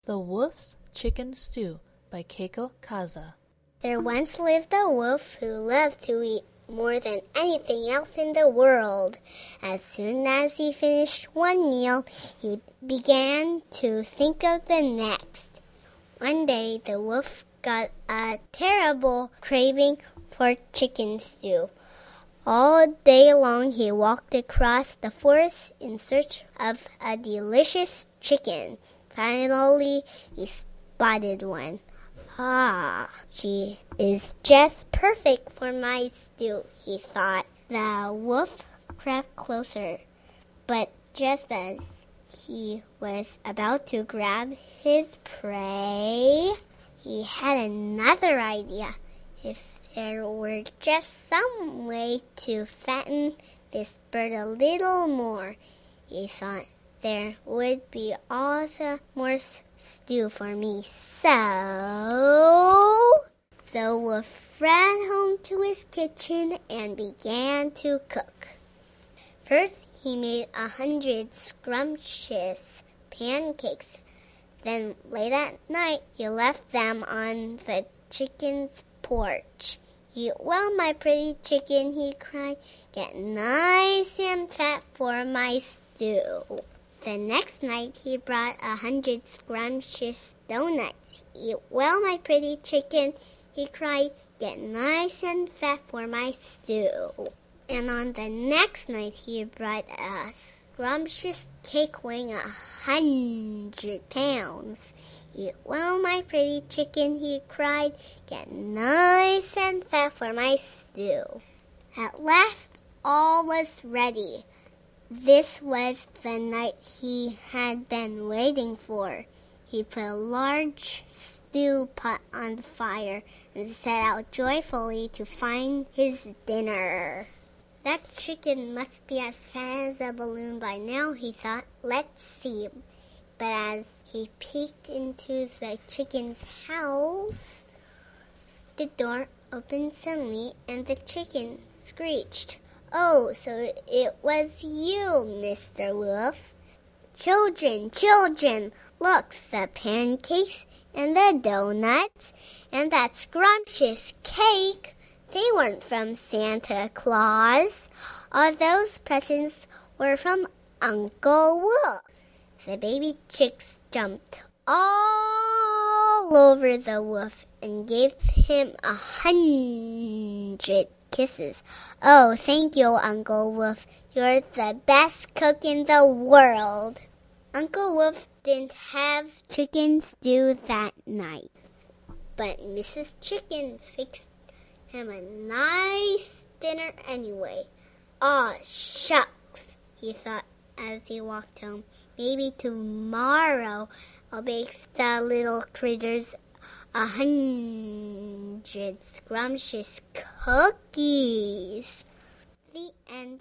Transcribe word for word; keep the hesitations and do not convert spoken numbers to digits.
The Wolf's Chicken Stew by Keiko Kaza. There once lived a wolf who loved to eat more than anything else in the world. As soon as he finished one meal, he began to think of the next. One day, the wolf got a terrible craving for chicken stew. All day long, he walked across the forest in search of a delicious chicken. Finally, he spotted one. Ah, she is just perfect for my stew, he thought. The wolf crept closer, but just as he was about to grab his prey, he had another idea. If there were just some way to fatten this bird a little more, he thought, there would be all the more stew for me. So the wolf ran home to his kitchen and began to cook. First, he made a hundred scrumptious pancakes. Then, late at night, he left them on the chicken's porch. "Eat well, my pretty chicken," he cried. "Get nice and fat for my stew." The next night, he brought a hundred scrumptious donuts. "Eat well, my pretty chicken," he cried. "Get nice and fat for my stew." And on the next night, he brought a scrumptious cake weighing a hundred pounds. "Eat well, my pretty chicken," he cried. "Get nice and fat for my stew." At last, all was ready. This was the night he had been waiting for. He put a large stew pot on the fire and set out joyfully to find his dinner. That chicken must be as fat as a balloon by now, he thought. Let's see. But as he peeked into the chicken's house, the door opened suddenly and the chicken screeched. "Oh, so it was you, Mister Wolf." "Children, children, look, the pancakes and the donuts and that scrumptious cake, they weren't from Santa Claus. All those presents were from Uncle Wolf." The baby chicks jumped all over the wolf and gave him a hundred kisses. "Oh, thank you, Uncle Wolf. You're the best cook in the world." Uncle Wolf didn't have chicken stew that night, but Missus Chicken fixed him a nice dinner anyway. "Aw, shucks," he thought as he walked home. "Maybe tomorrow I'll bake the little critters a hundred scrumptious cookies." The end.